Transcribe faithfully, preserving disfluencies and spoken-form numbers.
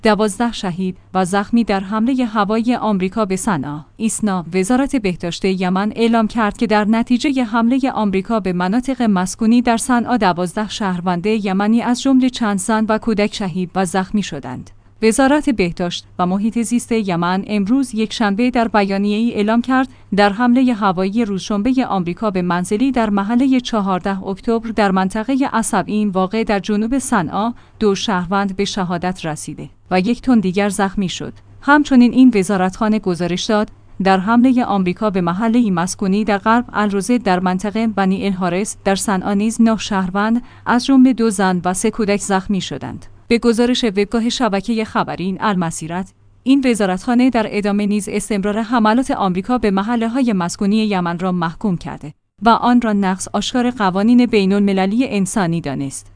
دوازده شهید و زخمی در حمله هوایی آمریکا به صنعا. ایسنا، وزارت بهداشت یمن اعلام کرد که در نتیجه حمله آمریکا به مناطق مسکونی در صنعا دوازده شهروند یمنی از جمله چند زن و کودک شهید و زخمی شدند. وزارت بهداشت و محیط زیست یمن امروز یکشنبه در بیانیه‌ای اعلام کرد در حمله هوایی روزشنبه آمریکا به منزلی در محله چهاردهم اکتبر در منطقه عصبین واقع در جنوب صنعا دو شهروند به شهادت رسیده و یک تن دیگر زخمی شد. همچنین این وزارتخانه گزارش داد در حمله آمریکا به محله مسکونی در غرب الروزه در منطقه بنی الحارث در صنعا نیز نه شهروند از جمله دو زن و سه کودک زخمی شدند. به گزارش وبگاه شبکه خبری المسیرت، این وزارتخانه در ادامه نیز استمرار حملات آمریکا به محله‌های مسکونی یمن را محکوم کرده و آن را نقض آشکار قوانین بین‌المللی انسانی دانست.